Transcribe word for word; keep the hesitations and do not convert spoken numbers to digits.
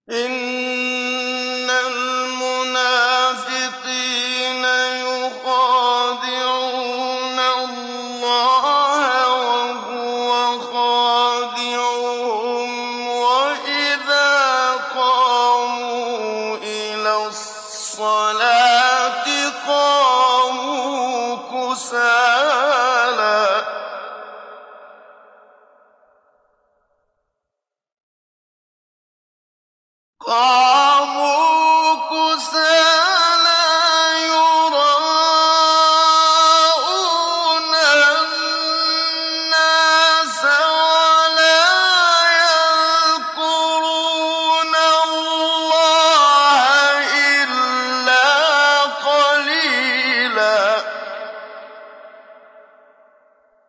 إِنَّ الْمُنَافِقِينَ يُخَادِعُونَ اللَّهَ وَهُوَ خَادِعُهُمْ وَإِذَا قَامُوا إِلَى الصَّلَاةِ قَامُوا كُسَالَىٰ قَامُوا